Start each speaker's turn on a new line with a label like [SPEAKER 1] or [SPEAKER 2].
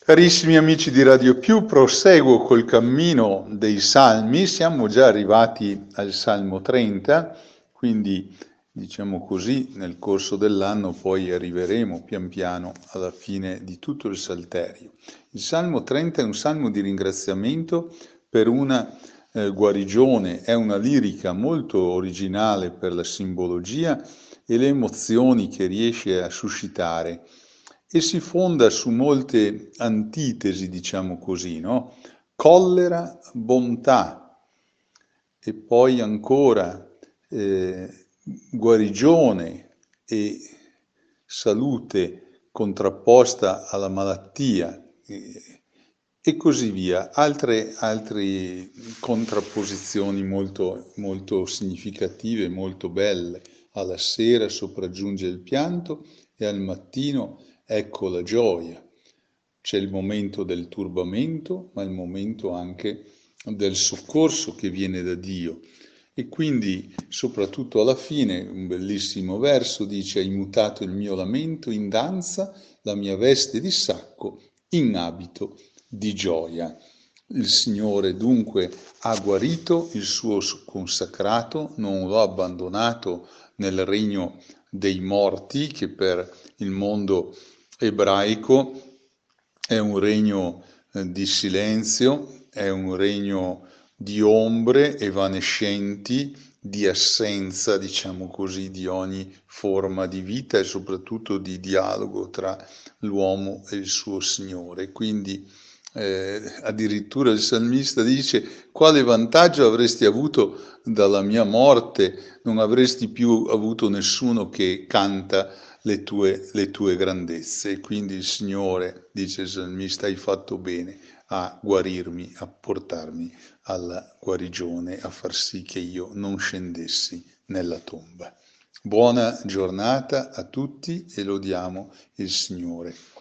[SPEAKER 1] Carissimi amici di Radio Più, proseguo col cammino dei Salmi, siamo già arrivati al Salmo 30, quindi diciamo così nel corso dell'anno poi arriveremo pian piano alla fine di tutto il Salterio. Il Salmo 30 è un salmo di ringraziamento per una guarigione, è una lirica molto originale per la simbologia e le emozioni che riesce a suscitare e si fonda su molte antitesi, diciamo così, no? Collera, bontà e poi ancora guarigione e salute contrapposta alla malattia e così via. Altre contrapposizioni molto, molto significative, molto belle. Alla sera sopraggiunge il pianto e al mattino ecco la gioia. C'è il momento del turbamento, ma il momento anche del soccorso che viene da Dio. E quindi, soprattutto alla fine, un bellissimo verso dice: hai mutato il mio lamento in danza, la mia veste di sacco in abito di gioia. Il Signore dunque ha guarito il suo consacrato, non lo ha abbandonato nel regno dei morti, che per il mondo ebraico è un regno di silenzio, è un regno di ombre evanescenti, di assenza, diciamo così, di ogni forma di vita e soprattutto di dialogo tra l'uomo e il suo Signore. Quindi addirittura il salmista dice: quale vantaggio avresti avuto dalla mia morte? Non avresti più avuto nessuno che canta le tue grandezze. E quindi il Signore, dice il salmista, hai fatto bene a guarirmi, a portarmi alla guarigione, a far sì che io non scendessi nella tomba. Buona giornata a tutti e lodiamo il Signore.